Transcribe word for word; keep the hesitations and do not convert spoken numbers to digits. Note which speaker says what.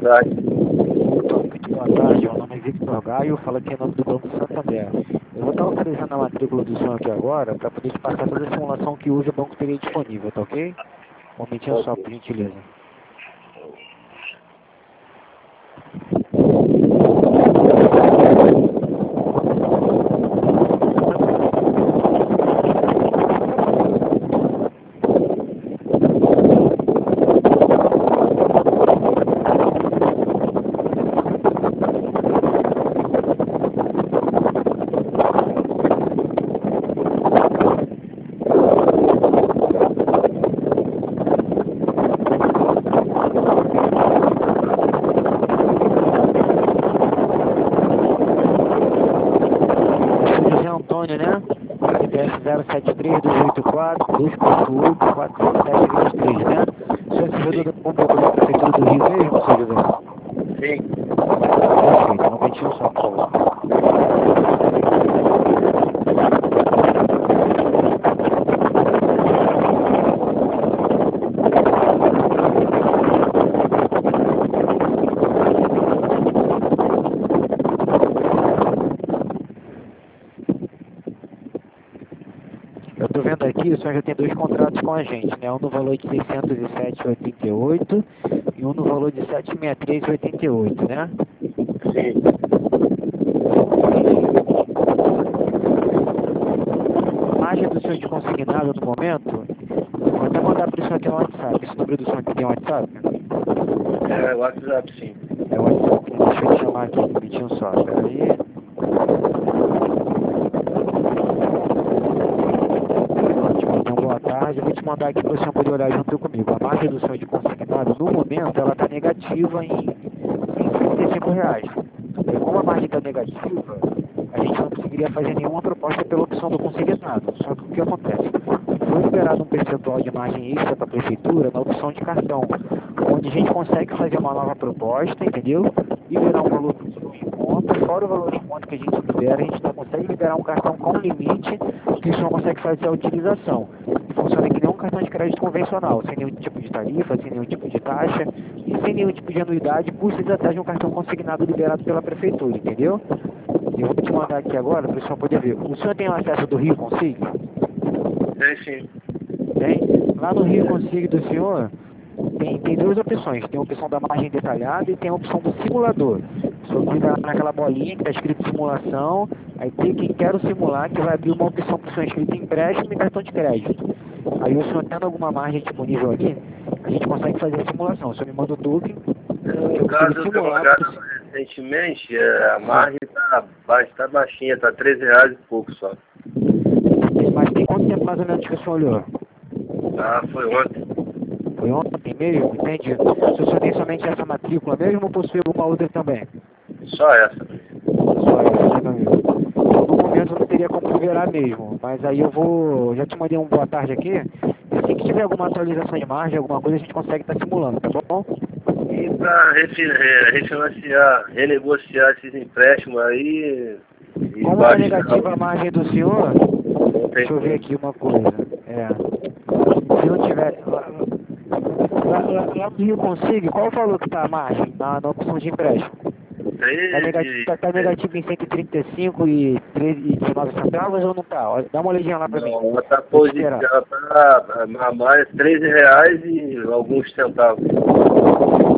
Speaker 1: tarde.
Speaker 2: Opa, muito boa tarde. Meu nome é Victor Gaio, falo aqui em nome do Banco Santander. Eu vou estar autorizando a matrícula do senhor aqui agora para poder te passar toda a simulação que hoje o banco teria disponível, tá ok? Um momentinho só, por gentileza. José Antônio, né? C P F zero sete três dois oito quatro dois quatro oito quatro sete dois três, né? O senhor é servidor da Bombeiro da Prefeitura do Rio mesmo, seu José?
Speaker 1: Sim.
Speaker 2: Perfeito, um momentinho só, por favor. Eu estou vendo aqui, o senhor já tem dois contratos com a gente, né? Um no valor de seiscentos e sete reais e oitenta e oito centavos e um no valor de setecentos e sessenta e três reais e oitenta e oito centavos, né?
Speaker 1: Sim.
Speaker 2: A margem do senhor de consignado no momento, vou até mandar para o senhor aqui no WhatsApp. Esse número do senhor aqui tem WhatsApp?
Speaker 1: É, WhatsApp, sim.
Speaker 2: É o WhatsApp, né? Deixa eu te chamar aqui, um minutinho só, peraí. Ótimo, então boa tarde. Eu vou te mandar aqui para o senhor poder olhar junto comigo. A margem do senhor de consignado, no momento, ela está negativa em, em trinta e cinco reais. E como a margem está negativa, a gente não conseguiria fazer nenhuma proposta pela opção do consignado. Só que o que acontece? Foi liberado um percentual de margem extra para a prefeitura na opção de cartão, onde a gente consegue fazer uma nova proposta, entendeu? Liberar um valor em conta, fora o valor em conta que a gente libera, a gente ainda consegue liberar um cartão com limite que o senhor consegue fazer a utilização. E funciona que nem um cartão de crédito convencional, sem nenhum tipo de tarifa, sem nenhum tipo de taxa e sem nenhum tipo de anuidade, custos até de um cartão consignado liberado pela prefeitura, entendeu? Eu vou te mandar aqui agora para o senhor poder ver. O senhor tem o acesso do Rio Consig?
Speaker 1: Tem sim.
Speaker 2: Tem? Lá no Rio Consig do senhor, tem, tem duas opções. Tem a opção da margem detalhada e tem a opção do simulador. O senhor clica naquela bolinha que está escrito simulação, aí clica em quero simular, que vai abrir uma opção para o senhor escrito empréstimo e cartão de crédito. Aí o senhor tendo alguma margem disponível ali, a gente consegue fazer a simulação. O senhor me manda o token,
Speaker 1: No
Speaker 2: eu
Speaker 1: caso,
Speaker 2: consigo
Speaker 1: eu tenho
Speaker 2: simular.
Speaker 1: olhado recentemente, é, a margem está ba tá baixinha, está treze reais e pouco só.
Speaker 2: Mas tem quanto tempo mais ou menos que o senhor olhou?
Speaker 1: Ah, foi ontem.
Speaker 2: Foi ontem mesmo? Entendi. Se o senhor tem somente essa matrícula mesmo ou possui alguma outra também?
Speaker 1: Só essa.
Speaker 2: Só essa, né, meu amigo? Então, no momento não teria como liberar mesmo, mas aí eu vou, já te mandei um boa tarde aqui, e assim que tiver alguma atualização de margem, alguma coisa, a gente consegue estar simulando, tá bom?
Speaker 1: E para refinanciar, renegociar esses empréstimos aí... E
Speaker 2: Como está negativa a margem do senhor, deixa eu ver aqui uma coisa, é, se não tiver, lá, lá, lá, lá no Rio Consig, qual o valor que está a margem na, na opção de empréstimo? Está negativo, tá, tá negativo em cento e trinta e cinco e dezenove centavos ou não está? Dá uma olhadinha lá para mim.
Speaker 1: Não, ela está positiva, ela está a mais treze reais e alguns centavos.